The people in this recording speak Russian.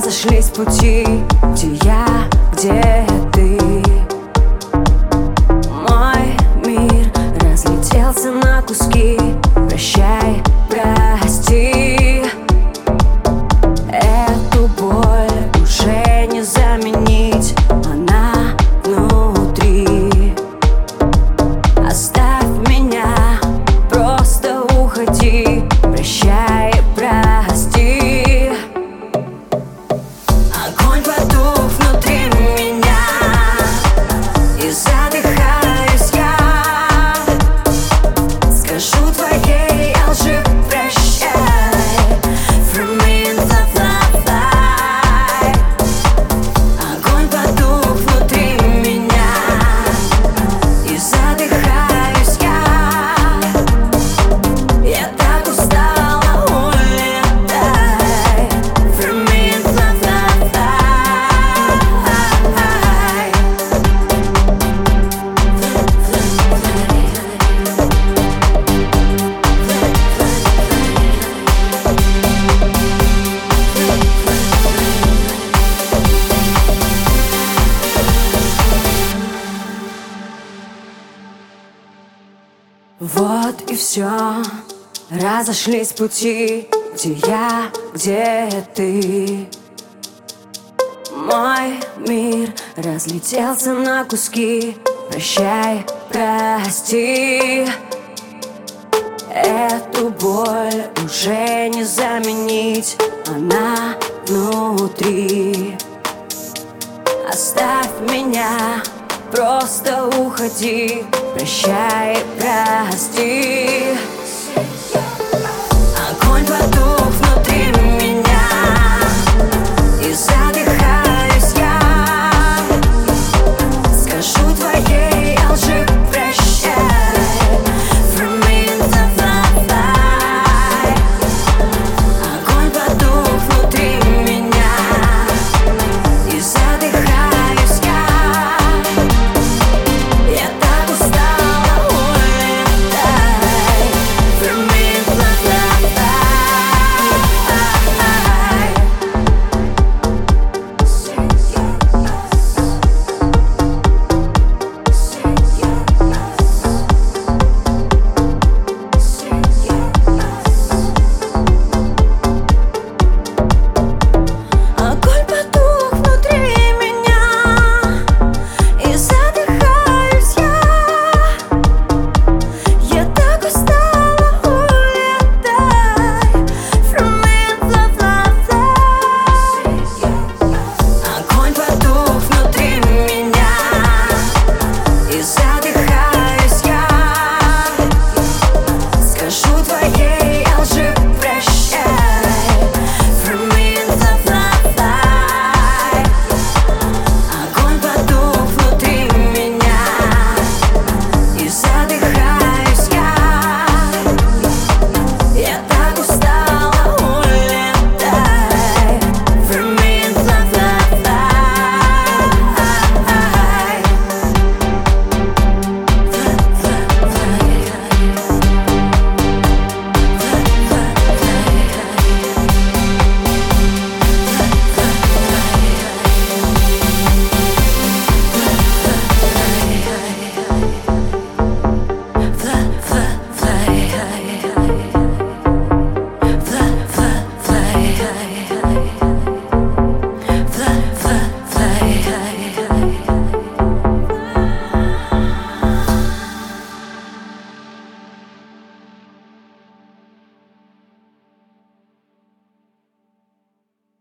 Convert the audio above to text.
разошлись пути, где я, где ты. Мой мир разлетелся на куски. Прощай, прости. Эту боль уже не заменить, она внутри. Оставь меня, просто уходи. Прощай, прости. Огонь потух внутри меня, и задыхаюсь я. Скажу твоей лжи прощай. From me in the fly. Огонь потух внутри меня, и задыхаюсь я. Я так устала, улетай. From me in the fly. Вот и все, разошлись пути, где я, где ты. Мой мир разлетелся на куски. Прощай, прости. Эту боль уже не заменить, она внутри. Оставь меня, просто уходи. Прощай, прости.